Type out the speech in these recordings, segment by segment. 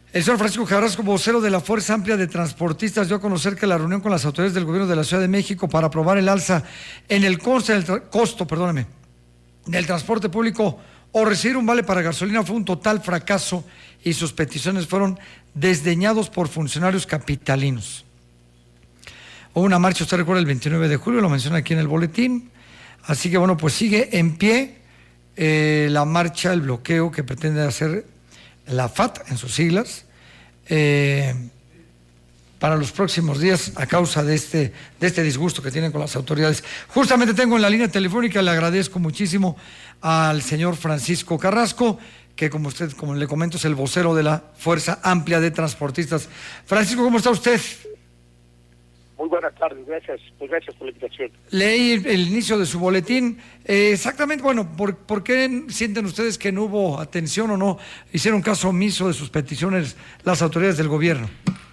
El señor Francisco Carrasco, vocero de la Fuerza Amplia de Transportistas, dio a conocer que la reunión con las autoridades del gobierno de la Ciudad de México para aprobar el alza en el costo del transporte público o recibir un vale para gasolina fue un total fracaso y sus peticiones fueron desdeñados por funcionarios capitalinos. Hubo una marcha, usted recuerda, el 29 de julio, lo menciona aquí en el boletín, así que bueno, pues sigue en pie la marcha, el bloqueo que pretende hacer la FAT en sus siglas, para los próximos días a causa de este disgusto que tienen con las autoridades. Justamente tengo en la línea telefónica, le agradezco muchísimo al señor Francisco Carrasco, que como le comento, es el vocero de la Fuerza Amplia de Transportistas. Francisco, ¿cómo está usted? Muy buenas tardes, gracias por la invitación. Leí el inicio de su boletín. Exactamente, bueno, ¿por qué sienten ustedes que no hubo atención o no hicieron caso omiso de sus peticiones las autoridades del gobierno?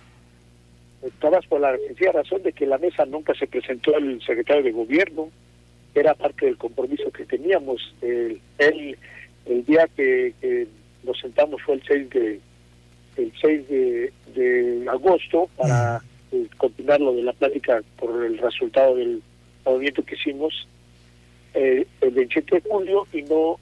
Todas por la sencilla razón de que la mesa nunca se presentó el secretario de gobierno, era parte del compromiso que teníamos. El día que nos sentamos fue el 6 de agosto para continuar lo de la plática por el resultado del movimiento que hicimos el 27 de julio y no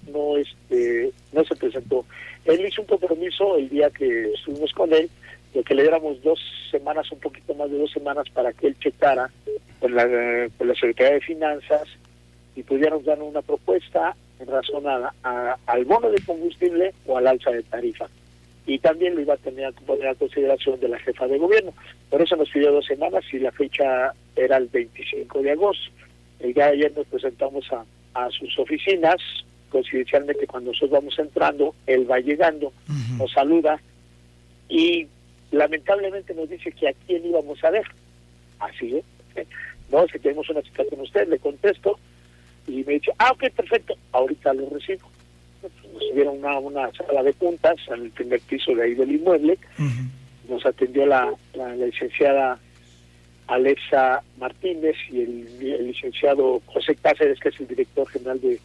se presentó. Él hizo un compromiso el día que estuvimos con él de que le diéramos 2 semanas, un poquito más de 2 semanas para que él checara con la Secretaría de Finanzas y pudiéramos dar una propuesta en razón al bono de combustible o al alza de tarifa. Y también lo iba a tener que poner a consideración de la jefa de gobierno. Por eso nos pidió 2 semanas y la fecha era el 25 de agosto. El día de ayer nos presentamos a sus oficinas, coincidencialmente cuando nosotros vamos entrando, él va llegando, nos saluda y lamentablemente nos dice que a quién íbamos a ver. Así es. No, es que tenemos una cita con usted, le contesto y me dice, ok, perfecto, ahorita lo recibo. Nos subieron una sala de juntas al primer piso de ahí del inmueble. Nos atendió la licenciada Alexa Martínez y el licenciado José Cáceres, que es el director general de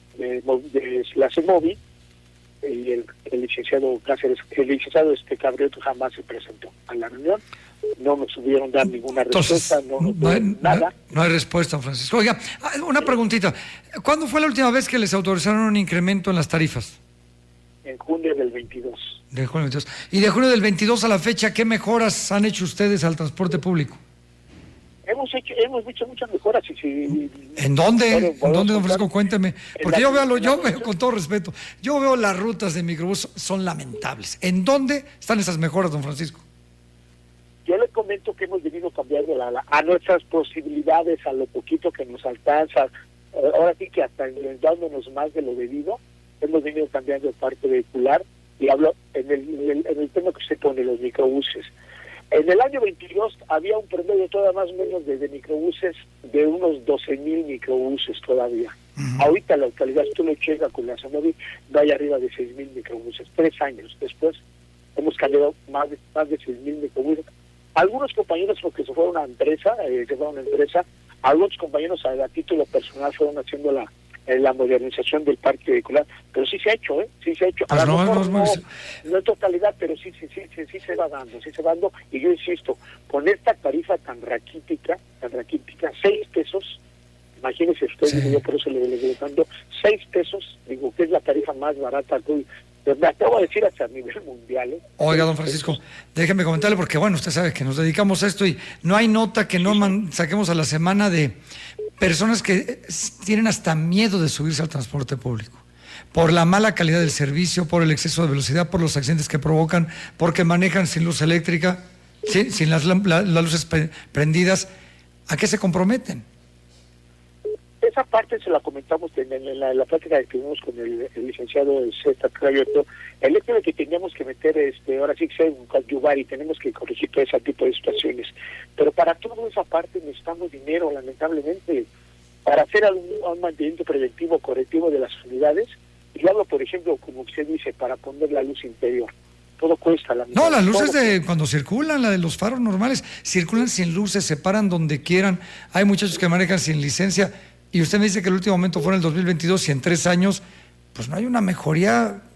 la CEMOVI, y el licenciado Cáceres, el licenciado Cabrioto jamás se presentó a la reunión. No nos pudieron dar ninguna respuesta. Nada. No hay respuesta, Francisco. Oiga, una preguntita. ¿Cuándo fue la última vez que les autorizaron un incremento en las tarifas? En junio del 22. De junio del 22. Y de junio del 22 a la fecha, ¿qué mejoras han hecho ustedes al transporte público? Hemos hecho muchas mejoras. ¿En dónde? ¿En dónde, don Francisco? Cuénteme. Porque yo veo, con todo respeto, yo veo las rutas de microbús, son lamentables. ¿En dónde están esas mejoras, don Francisco? Yo le comento que hemos venido cambiando a nuestras posibilidades, a lo poquito que nos alcanza. Ahora sí que hasta dándonos más de lo debido, hemos venido cambiando el parque vehicular y hablo en el tema que usted pone, los microbuses. En el año 22 había un promedio todavía más o menos de microbuses, de unos 12,000 microbuses todavía. Ahorita la localidad, tú lo checas con la CEMOVI, no hay arriba de 6,000 microbuses. 3 años después hemos cambiado más de 6,000 microbuses. Algunos compañeros, porque se fueron a empresa, algunos compañeros a título personal fueron haciendo la modernización del parque vehicular, pero sí se ha hecho, sí se ha hecho. Pues no en totalidad, pero sí se va dando, y yo insisto, con esta tarifa tan raquítica, 6 pesos, imagínese usted, yo por eso le estoy dando 6 pesos, digo que es la tarifa más barata que me atrevo a decir hasta a nivel mundial. Oiga, don Francisco, déjeme comentarle porque, bueno, usted sabe que nos dedicamos a esto y no hay nota que no saquemos a la semana de personas que tienen hasta miedo de subirse al transporte público por la mala calidad del servicio, por el exceso de velocidad, por los accidentes que provocan, porque manejan sin luz eléctrica, sin las luces prendidas. ¿A qué se comprometen? Esa parte se la comentamos en la plática que tuvimos con el licenciado César Cabrioto, el hecho de que teníamos que meter, ahora sí que sea un coadyuvar y tenemos que corregir todo ese tipo de situaciones. Pero para toda esa parte necesitamos dinero, lamentablemente, para hacer un mantenimiento preventivo, correctivo de las unidades. Y hablo, por ejemplo, como usted dice, para poner la luz interior. Todo cuesta. No, las luces de cuando circulan, la de los faros normales, circulan sin luces, se paran donde quieran. Hay muchachos que manejan sin licencia. Y usted me dice que el último momento fue en el 2022 y en 3 años, pues no hay una mejoría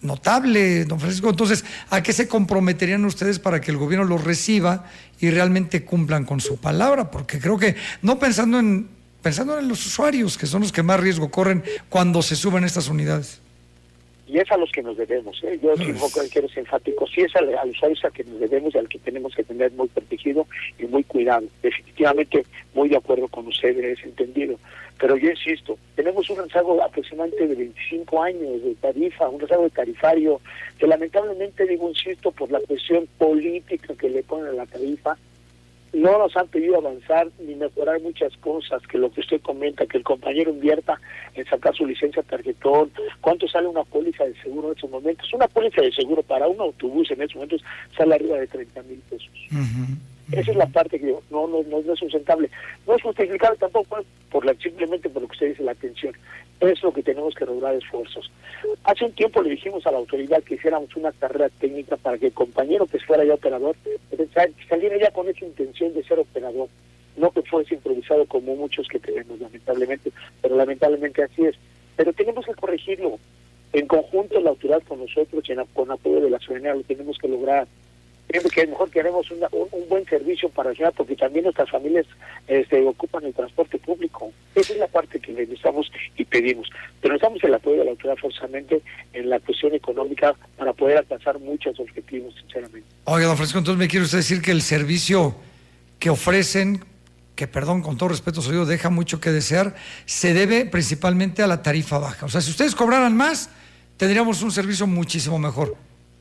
notable, don Francisco. Entonces, ¿a qué se comprometerían ustedes para que el gobierno los reciba y realmente cumplan con su palabra? Porque creo que no pensando en los usuarios, que son los que más riesgo corren cuando se suben estas unidades. Y es a los que nos debemos, ¿eh? Yo quiero ser enfático, sí es al usuario a que nos debemos y al que tenemos que tener muy protegido y muy cuidado. Definitivamente muy de acuerdo con usted en ese entendido. Pero yo insisto, tenemos un rezago aproximadamente de 25 años de tarifa, un rezago de tarifario, que lamentablemente, insisto, por la cuestión política que le ponen a la tarifa, no nos han pedido avanzar ni mejorar muchas cosas, que lo que usted comenta, que el compañero invierta en sacar su licencia tarjetón, cuánto sale una póliza de seguro en estos momentos. Una póliza de seguro para un autobús en estos momentos sale arriba de 30,000 pesos. Esa es la parte que no es sustentable. No es justificable tampoco simplemente por lo que usted dice, la atención. Es lo que tenemos que lograr esfuerzos. Hace un tiempo le dijimos a la autoridad que hiciéramos una carrera técnica para que el compañero que fuera ya operador saliera ya con esa intención de ser operador, no que fuese improvisado como muchos que tenemos, lamentablemente, pero lamentablemente así es. Pero tenemos que corregirlo. En conjunto la autoridad con nosotros y con apoyo de la ciudadanía lo tenemos que lograr. Creo que mejor queremos un buen servicio para allá, porque también nuestras familias ocupan el transporte público. Esa es la parte que necesitamos y pedimos. Pero necesitamos el apoyo de la autoridad forzosamente en la cuestión económica para poder alcanzar muchos objetivos, sinceramente. Oiga, don Francisco, entonces me quiere usted decir que el servicio que ofrecen, que perdón, con todo respeto, se lo digo, deja mucho que desear, se debe principalmente a la tarifa baja. O sea, si ustedes cobraran más, tendríamos un servicio muchísimo mejor.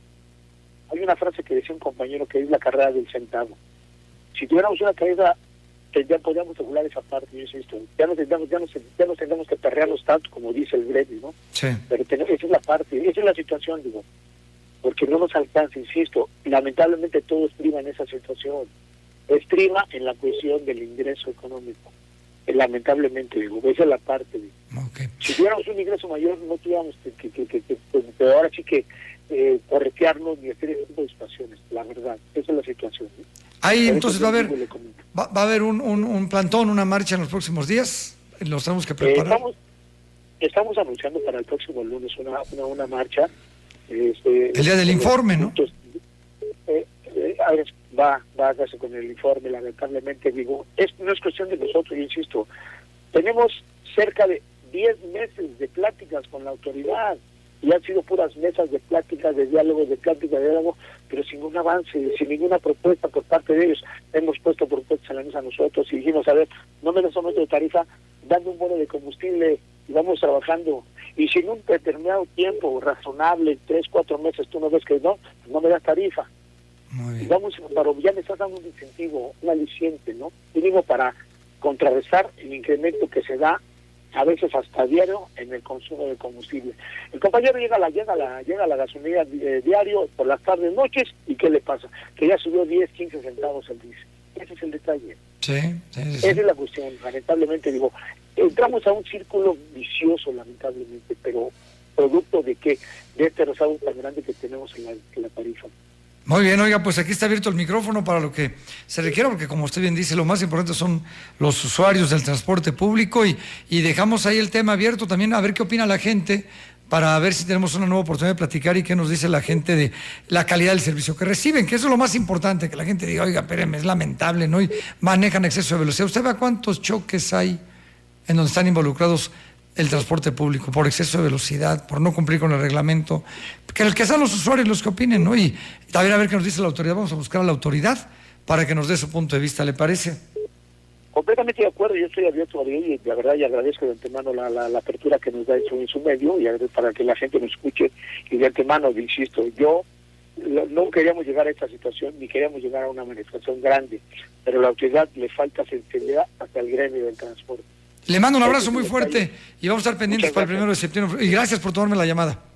Hay una frase que decía un compañero que es la carrera del centavo. Si tuviéramos una carrera, ya podríamos regular esa parte, yo insisto. Ya no tendríamos que perrearnos tanto como dice el gremio, ¿no? Sí. Pero esa es la parte, esa es la situación, porque no nos alcanza, insisto. Lamentablemente todo estriba en esa situación. Estriba en la cuestión del ingreso económico. Lamentablemente, esa es la parte. Okay. Si tuviéramos un ingreso mayor, no tuviéramos que ahora sí que corretearnos ni hacer ese tipo de situaciones, la verdad, esa es la situación. Ahí entonces va a haber un plantón, una marcha en los próximos días, los tenemos que preparar. Estamos anunciando para el próximo lunes una marcha. El día del informe, ¿no? Va a hacerse con el informe, lamentablemente, no es cuestión de nosotros, yo insisto, tenemos cerca de 10 meses de pláticas con la autoridad, y han sido puras mesas de pláticas, de diálogo, pero sin ningún avance, sin ninguna propuesta por parte de ellos. Hemos puesto propuestas en la mesa nosotros y dijimos, a ver, no me des aumento de tarifa, dando un bono de combustible y vamos trabajando. Y si en un determinado tiempo razonable, 3, 4 meses, tú no ves que no me das tarifa. Muy bien. Pero ya me estás dando un incentivo, un aliciente, ¿no? Mínimo para contrarrestar el incremento que se da a veces hasta diario en el consumo de combustible. El compañero llega a la gasolinera diario por las tardes, noches, ¿y qué le pasa? Que ya subió 10, 15 centavos el diésel. Ese es el detalle. Sí. Esa es la cuestión, lamentablemente, entramos a un círculo vicioso, lamentablemente, pero producto de que de este rezago tan grande que tenemos en la tarifa. Muy bien, oiga, pues aquí está abierto el micrófono para lo que se requiera, porque como usted bien dice, lo más importante son los usuarios del transporte público y dejamos ahí el tema abierto también a ver qué opina la gente, para ver si tenemos una nueva oportunidad de platicar y qué nos dice la gente de la calidad del servicio que reciben, que eso es lo más importante, que la gente diga, oiga, espéreme, es lamentable, ¿no? Y manejan exceso de velocidad. ¿Usted ve cuántos choques hay en donde están involucrados el transporte público por exceso de velocidad, por no cumplir con el reglamento? Que sean los usuarios los que opinen, ¿no? Y también a ver qué nos dice la autoridad. Vamos a buscar a la autoridad para que nos dé su punto de vista, ¿le parece? Completamente de acuerdo, yo estoy abierto a ello y la verdad y agradezco de antemano la apertura que nos da en su medio y para que la gente nos escuche. Y de antemano, insisto, yo no queríamos llegar a esta situación ni queríamos llegar a una manifestación grande, pero a la autoridad le falta sensibilidad hasta el gremio del transporte. Le mando un abrazo muy fuerte y vamos a estar pendientes para el 1 de septiembre. Y gracias por tomarme la llamada.